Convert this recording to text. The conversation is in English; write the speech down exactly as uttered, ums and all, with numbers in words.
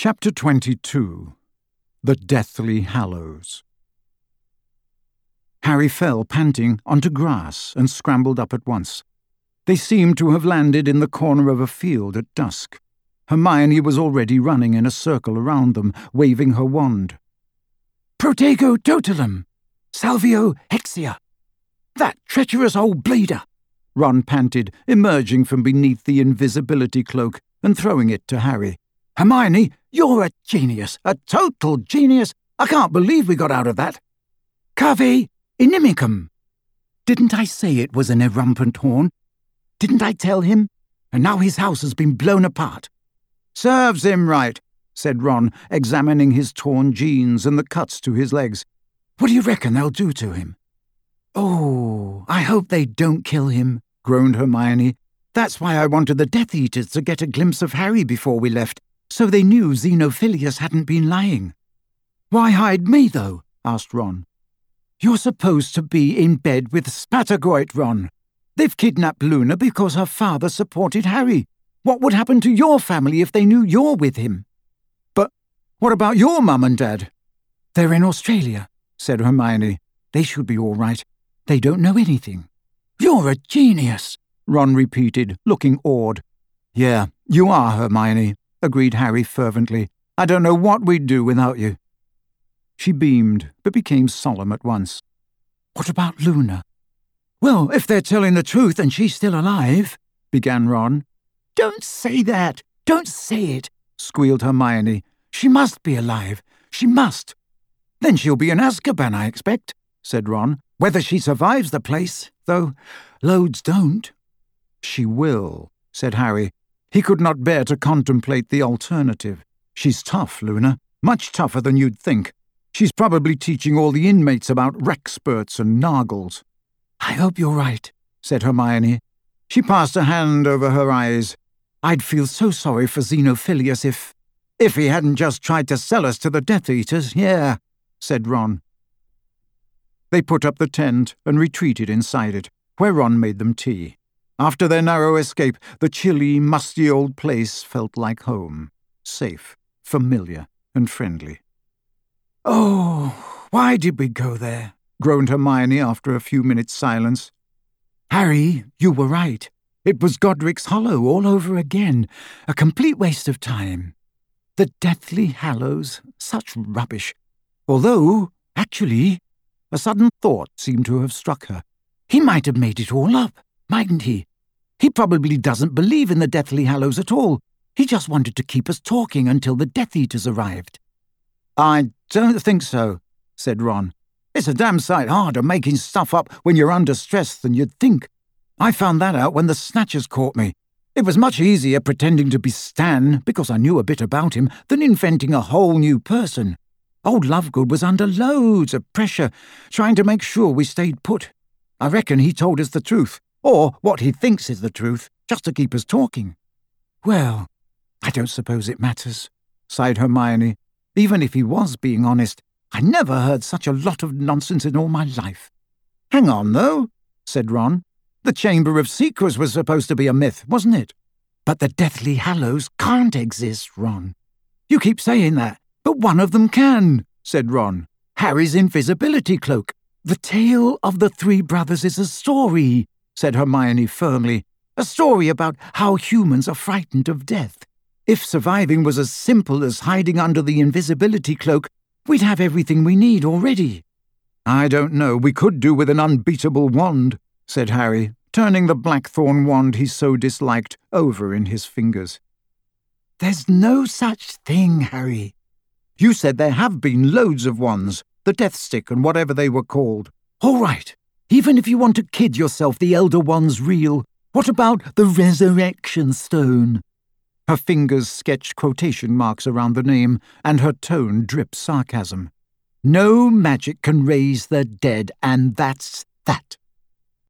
Chapter twenty-two. The Deathly Hallows. Harry fell, panting, onto grass and scrambled up at once. They seemed to have landed in the corner of a field at dusk. Hermione was already running in a circle around them, waving her wand. "Protego totalum! Salvio hexia! That treacherous old bleeder!" Ron panted, emerging from beneath the invisibility cloak and throwing it to Harry. "Hermione, you're a genius, a total genius. I can't believe we got out of that. Cave inimicum. Didn't I say it was an erumpent horn? Didn't I tell him? And now his house has been blown apart." "Serves him right," said Ron, examining his torn jeans and the cuts to his legs. "What do you reckon they'll do to him?" "Oh, I hope they don't kill him," groaned Hermione. "That's why I wanted the Death Eaters to get a glimpse of Harry before we left, so they knew Xenophilius hadn't been lying." "Why hide me, though?" asked Ron. "You're supposed to be in bed with Spatagoit, Ron. They've kidnapped Luna because her father supported Harry. What would happen to your family if they knew you're with him?" "But what about your mum and dad?" "They're in Australia," said Hermione. "They should be all right. They don't know anything." "You're a genius," Ron repeated, looking awed. "Yeah, you are, Hermione," agreed Harry fervently. "I don't know what we'd do without you." She beamed, but became solemn at once. "What about Luna?" "Well, if they're telling the truth and she's still alive," began Ron. "Don't say that! Don't say it!" squealed Hermione. "She must be alive. She must." "Then she'll be in Azkaban, I expect," said Ron. "Whether she survives the place, though loads don't." "She will," said Harry. He could not bear to contemplate the alternative. "She's tough, Luna. Much tougher than you'd think. She's probably teaching all the inmates about Rexperts and Nargles." "I hope you're right," said Hermione. She passed a hand over her eyes. "I'd feel so sorry for Xenophilius if... if he hadn't just tried to sell us to the Death Eaters, yeah," said Ron. They put up the tent and retreated inside it, where Ron made them tea. After their narrow escape, the chilly, musty old place felt like home. Safe, familiar, and friendly. "Oh, why did we go there?" groaned Hermione after a few minutes' silence. "Harry, you were right. It was Godric's Hollow all over again. A complete waste of time. The Deathly Hallows, such rubbish. Although, actually, a sudden thought seemed to have struck her. He might have made it all up, mightn't he? He probably doesn't believe in the Deathly Hallows at all. He just wanted to keep us talking until the Death Eaters arrived." "I don't think so," said Ron. "It's a damn sight harder making stuff up when you're under stress than you'd think. I found that out when the Snatchers caught me. It was much easier pretending to be Stan, because I knew a bit about him, than inventing a whole new person. Old Lovegood was under loads of pressure, trying to make sure we stayed put. I reckon he told us the truth, or what he thinks is the truth, just to keep us talking." "Well, I don't suppose it matters," sighed Hermione. "Even if he was being honest, I never heard such a lot of nonsense in all my life." "Hang on, though," said Ron. "The Chamber of Secrets was supposed to be a myth, wasn't it?" "But the Deathly Hallows can't exist, Ron." "You keep saying that, but one of them can," said Ron. "Harry's invisibility cloak." "The tale of the three brothers is a story," said Hermione firmly. "A story about how humans are frightened of death. If surviving was as simple as hiding under the invisibility cloak, we'd have everything we need already." "I don't know. We could do with an unbeatable wand," said Harry, turning the blackthorn wand he so disliked over in his fingers. "There's no such thing, Harry." "You said there have been loads of wands, the Death Stick and whatever they were called." "All right. Even if you want to kid yourself the Elder One's real, what about the Resurrection Stone?" Her fingers sketched quotation marks around the name, and her tone dripped sarcasm. "No magic can raise the dead, and that's that."